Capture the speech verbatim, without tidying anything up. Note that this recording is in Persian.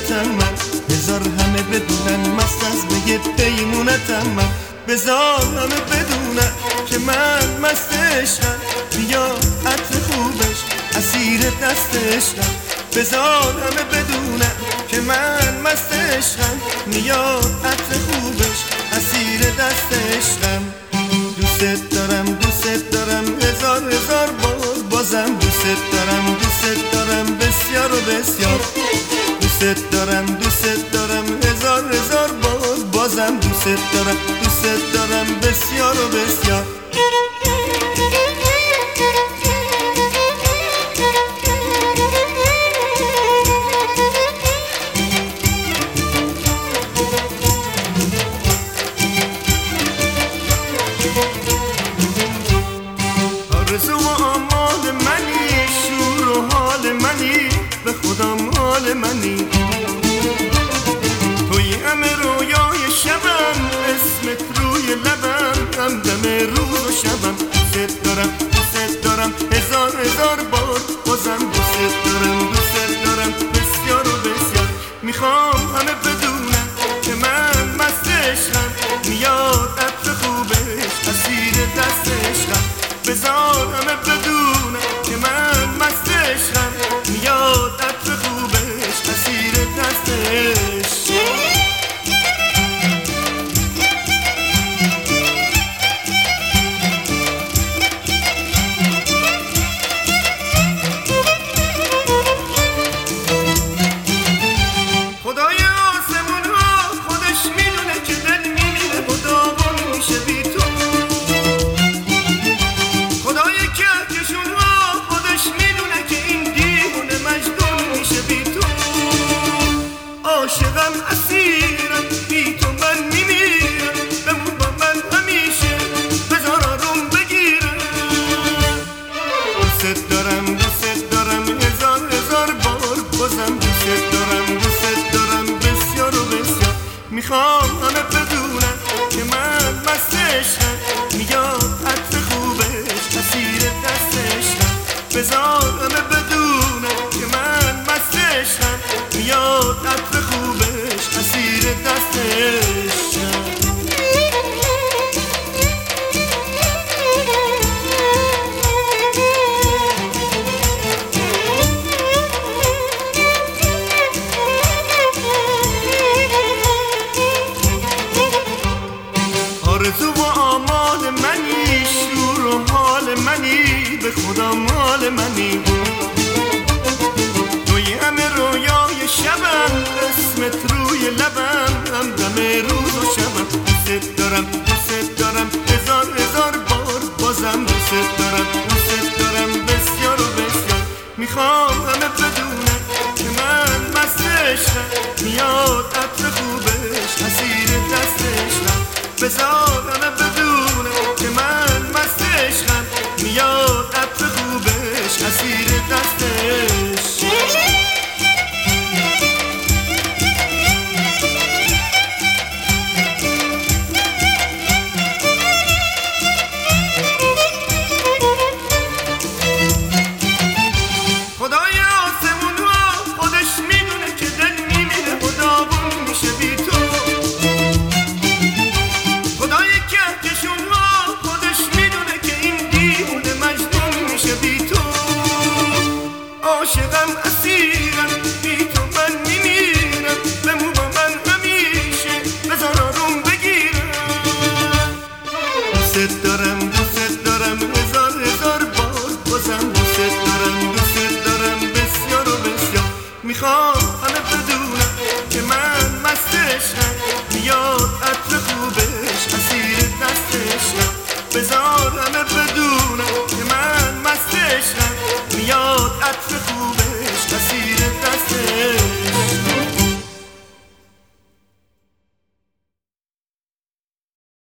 میمونتم من، بذار همه بدونن مست از میگه پیمونتم من. بذار همه بدونن که من مست عشقم، بیا عطر خوبش اسیر دست عشقم. بذار همه بدونن که من مست عشقم، میاد عطر خوبش اسیر دست عشقم. دوست دارم دوست دارم هزار هزار بار، بازم دوست دارم دوست دارم بسیار و بسیار. دوست دارم دوست دارم هزار هزار بار، بازم دوست دارم دوست دارم بسیار و بسیار. آرزو و آمال منی، شور و حال منی، به خودم حال منی. توی همه رویای شبم، اسمت روی لبم، همدم روز و شبم. دوست دارم دوست دارم هزار هزار بار، بازم دوست دارم دوست دارم بسیار و بسیار. میخوام همه بدونن که من مست عشقم، میاد عطر خوبش اسیر دست عشقم. بذار همه بدونن که من مست عشقم، میاد عطر خوبش اسیر دست عشقم. خدای آسمون ها خودش میدونه که دل میمیره و داغون میشه بی تو. خدای کهکشون ها خودش میدونه که این دیوونه مجنون میشه بی تو. عاشقم اسیرم بی تو من میمیرم، بمون با من همیشه بذار آروم بگیرم. دوست دارم دوست دارم هزار هزار بار، بازم دوست دارم دوست دارم بسیار و بسیار. میخوام همه بدونن که من مست عشقم، میاد عطر خوبش اسیر دست عشقم. بذار همه بدونن که من مست عشقم، میاد عطر خوبش اسیر دست عشقم. آرزو و آمال منی، شور و حال منی، به خودم حال منی. توی همه رویای شبم، اسمت روی لبم،